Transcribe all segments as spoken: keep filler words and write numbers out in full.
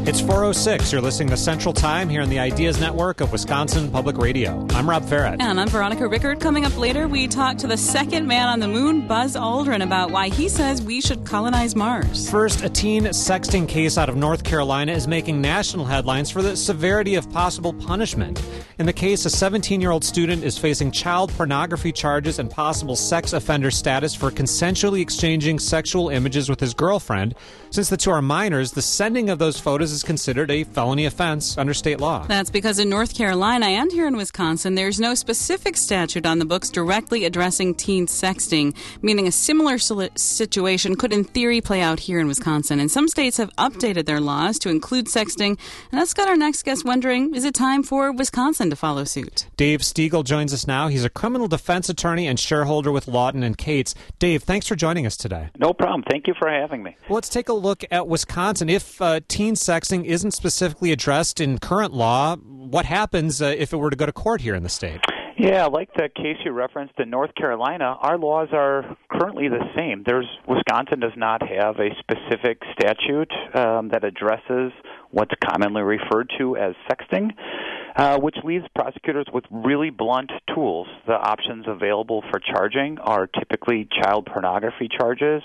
It's four oh six. You're listening to Central Time here on the Ideas Network of Wisconsin Public Radio. I'm Rob Farrett. And I'm Veronica Rickard. Coming up later, we talk to the second man on the moon, Buzz Aldrin, about why he says we should colonize Mars. First, a teen sexting case out of North Carolina is making national headlines for the severity of possible punishment. In the case, a seventeen-year-old student is facing child pornography charges and possible sex offender status for consensually exchanging sexual images with his girlfriend. Since the two are minors, the sending of those photos is considered a felony offense under state law. That's because in North Carolina and here in Wisconsin, there's no specific statute on the books directly addressing teen sexting, meaning a similar situation could in theory play out here in Wisconsin. And some states have updated their laws to include sexting, and that's got our next guest wondering, is it time for Wisconsin to follow suit? Dave Stiegel joins us now. He's a criminal defense attorney and shareholder with Lawton and Cates. Dave, thanks for joining us today. No problem. Thank you for having me. Well, let's take a look at Wisconsin. If uh, teen sexting isn't specifically addressed in current law, what happens uh, if it were to go to court here in the state? Yeah, like the case you referenced in North Carolina, our laws are currently the same. There's Wisconsin does not have a specific statute um, that addresses what's commonly referred to as sexting, uh, which leaves prosecutors with really blunt tools. The options available for charging are typically child pornography charges,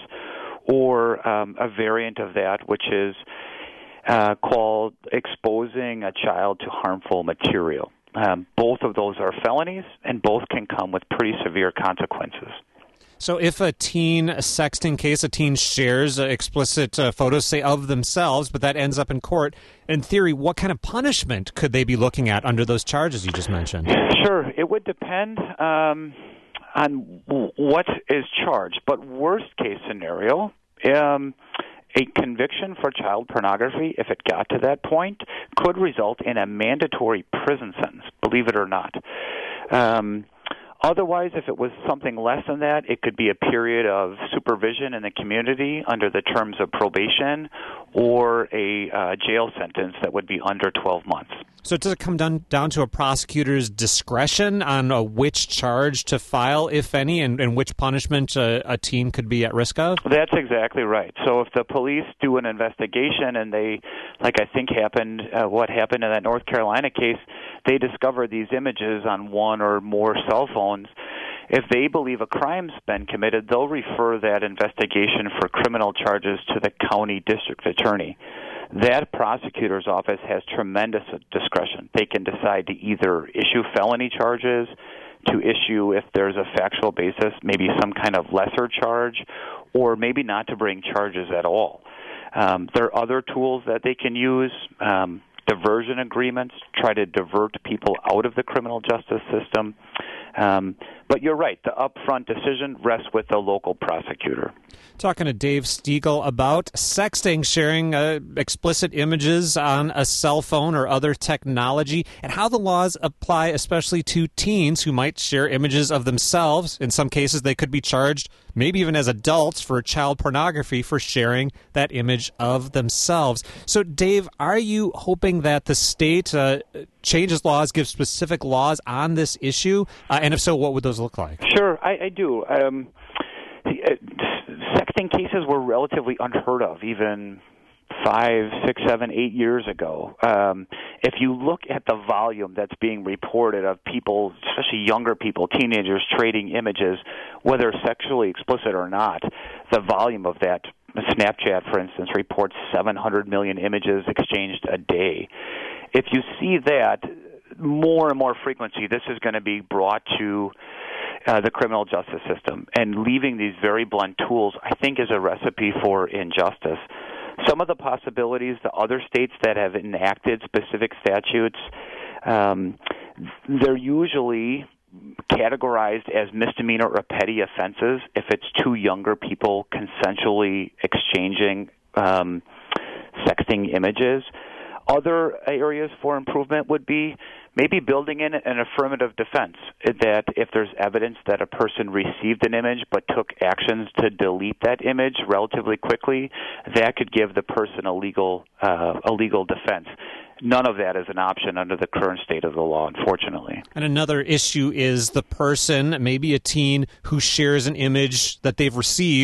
or um, a variant of that, which is uh, called exposing a child to harmful material. Um, both of those are felonies, and both can come with pretty severe consequences. So if a teen sexting case, a teen shares uh, explicit uh, photos, say, of themselves, but that ends up in court, in theory, what kind of punishment could they be looking at under those charges you just mentioned? Sure. It would depend um, on w- what is charged. But worst case scenario, um, a conviction for child pornography, if it got to that point, could result in a mandatory prison sentence, believe it or not. Um, otherwise, if it was something less than that, it could be a period of supervision in the community under the terms of probation, or a uh, jail sentence that would be under twelve months. So does it come down, down to a prosecutor's discretion on uh, which charge to file, if any, and, and which punishment uh, a teen could be at risk of? That's exactly right. So if the police do an investigation and they, like I think happened, uh, what happened in that North Carolina case, they discover these images on one or more cell phones. If they believe a crime's been committed, they'll refer that investigation for criminal charges to the county district attorney. That prosecutor's office has tremendous discretion. They can decide to either issue felony charges, to issue, if there's a factual basis, maybe some kind of lesser charge, or maybe not to bring charges at all. Um, there are other tools that they can use. Um, diversion agreements, try to divert people out of the criminal justice system. Um, but you're right, the upfront decision rests with the local prosecutor. Talking to Dave Stiegel about sexting, sharing uh, explicit images on a cell phone or other technology, and how the laws apply especially to teens who might share images of themselves. In some cases, they could be charged, maybe even as adults, for child pornography for sharing that image of themselves. So, Dave, are you hoping that the state uh, changes laws, gives specific laws on this issue? Uh, and if so, what would those look like? Sure, I, I do. Um, the, uh, sexting cases were relatively unheard of even five, six, seven, eight years ago. Um, if you look at the volume that's being reported of people, especially younger people, teenagers, trading images, whether sexually explicit or not, the volume of that, Snapchat, for instance, reports seven hundred million images exchanged a day. If you see that, more and more frequency, this is going to be brought to uh, the criminal justice system. And leaving these very blunt tools, I think, is a recipe for injustice. Some of the possibilities, the other states that have enacted specific statutes, um, they're usually categorized as misdemeanor or petty offenses if it's two younger people consensually exchanging um, sexting images. Other areas for improvement would be maybe building in an affirmative defense, that if there's evidence that a person received an image but took actions to delete that image relatively quickly, that could give the person a legal uh, a legal defense. None of that is an option under the current state of the law, unfortunately. And another issue is the person, maybe a teen, who shares an image that they've received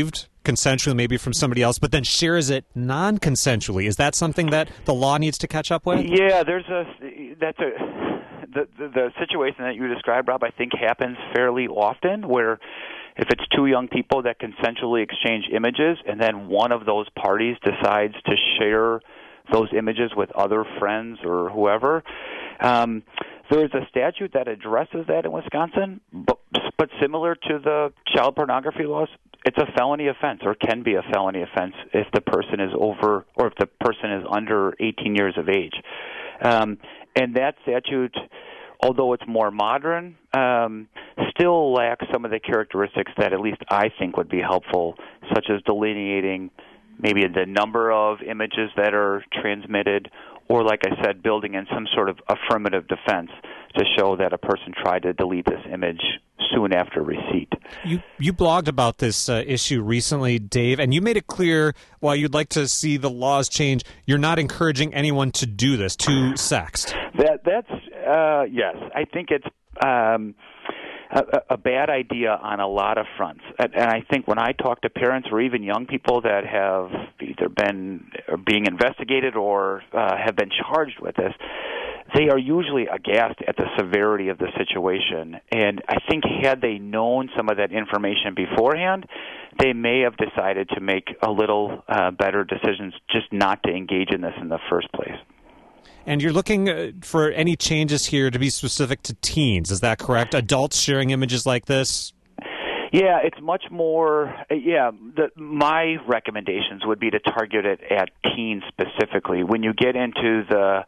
consensually, maybe from somebody else, but then shares it non-consensually. Is that something that the law needs to catch up with? Yeah, there's a that's a the the, the situation that you described, Rob. I think happens fairly often, where if it's two young people that consensually exchange images, and then one of those parties decides to share those images with other friends or whoever. Um, there is a statute that addresses that in Wisconsin, but, but similar to the child pornography laws, it's a felony offense, or can be a felony offense if the person is over, or if the person is under eighteen years of age. Um, and that statute, although it's more modern, um, still lacks some of the characteristics that at least I think would be helpful, such as delineating maybe the number of images that are transmitted, or, like I said, building in some sort of affirmative defense to show that a person tried to delete this image soon after receipt. You you blogged about this uh, issue recently, Dave, and you made it clear, while you'd like to see the laws change, you're not encouraging anyone to do this, to sext. That that's uh, yes, I think it's um, a, a bad idea on a lot of fronts, and, and I think when I talk to parents or even young people that have either been being investigated or uh, have been charged with this, they are usually aghast at the severity of the situation. And I think had they known some of that information beforehand, they may have decided to make a little uh, better decisions just not to engage in this in the first place. And you're looking uh, for any changes here to be specific to teens, is that correct? Adults sharing images like this? Yeah, it's much more, yeah, the, my recommendations would be to target it at teens specifically. When you get into the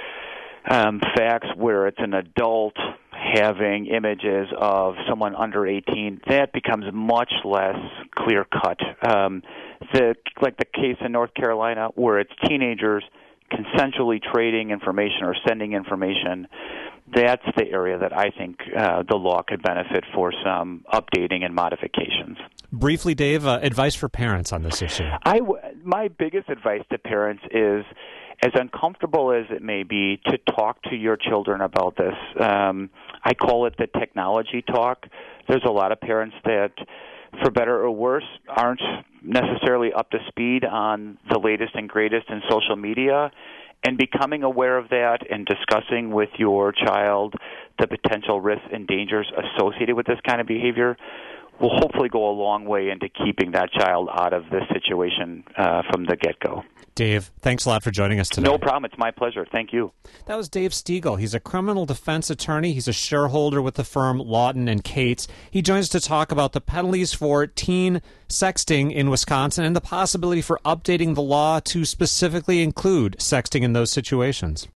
um, facts where it's an adult having images of someone under eighteen, that becomes much less clear-cut. Um, the, like the case in North Carolina where it's teenagers consensually trading information or sending information, that's the area that I think uh, the law could benefit for some updating and modifications. Briefly, Dave, uh, advice for parents on this issue. I w- my biggest advice to parents is, as uncomfortable as it may be, to talk to your children about this. Um, I call it the technology talk. There's a lot of parents that, for better or worse, aren't necessarily up to speed on the latest and greatest in social media, and becoming aware of that and discussing with your child the potential risks and dangers associated with this kind of behavior will hopefully go a long way into keeping that child out of this situation uh, from the get-go. Dave, thanks a lot for joining us today. No problem. It's my pleasure. Thank you. That was Dave Stiegel. He's a criminal defense attorney. He's a shareholder with the firm Lawton and Cates. He joins us to talk about the penalties for teen sexting in Wisconsin and the possibility for updating the law to specifically include sexting in those situations.